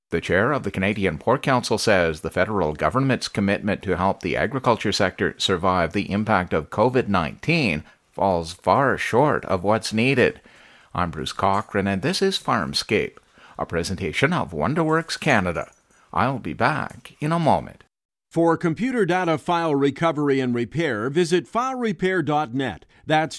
The chair of the Canadian Pork Council says the federal government's commitment to help the agriculture sector survive the impact of COVID-19 falls far short of what's needed. I'm Bruce Cochran, and this is Farmscape, a presentation of Wonderworks Canada. I'll be back in a moment. For computer data file recovery and repair, visit filerepair.net. That's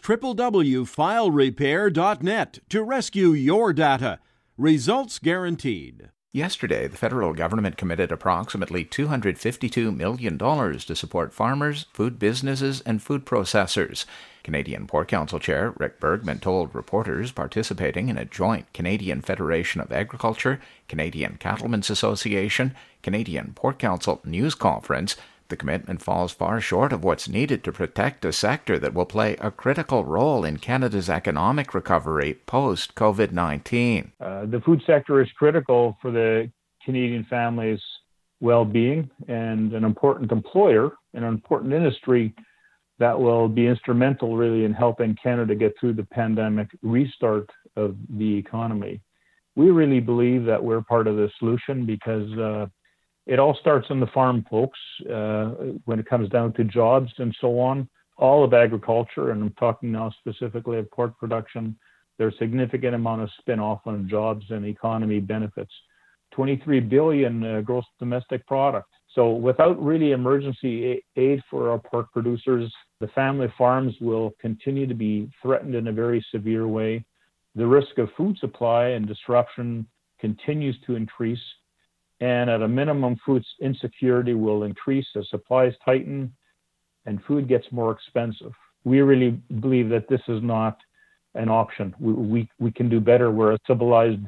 www.filerepair.net to rescue your data. Results guaranteed. Yesterday, the federal government committed approximately $252 million to support farmers, food businesses, and food processors. Canadian Pork Council Chair Rick Bergman told reporters participating in a joint Canadian Federation of Agriculture, Canadian Cattlemen's Association, Canadian Pork Council news conference the commitment falls far short of what's needed to protect a sector that will play a critical role in Canada's economic recovery post-COVID-19. The food sector is critical for the Canadian family's well-being and an important employer and an important industry that will be instrumental really in helping Canada get through the pandemic restart of the economy. We really believe that we're part of the solution because it all starts on the farm, folks, when it comes down to jobs and so on. All of agriculture, and I'm talking now specifically of pork production, there's a significant amount of spin-off on jobs and economy benefits. 23 billion gross domestic product. So without really emergency aid for our pork producers, the family farms will continue to be threatened in a very severe way. The risk of food supply and disruption continues to increase. And at a minimum, food insecurity will increase as supplies tighten and food gets more expensive. We really believe that this is not an option. We can do better. We're a civilized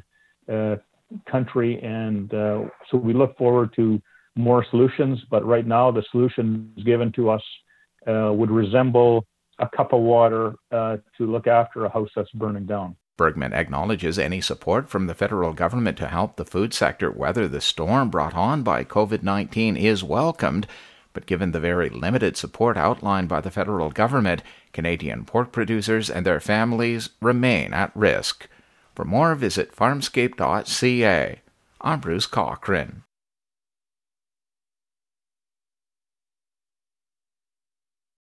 country, and so we look forward to more solutions. But right now, the solutions given to us would resemble a cup of water to look after a house that's burning down. Bergman acknowledges any support from the federal government to help the food sector weather the storm brought on by COVID-19 is welcomed, but given the very limited support outlined by the federal government, Canadian pork producers and their families remain at risk. For more, visit farmscape.ca. I'm Bruce Cochran.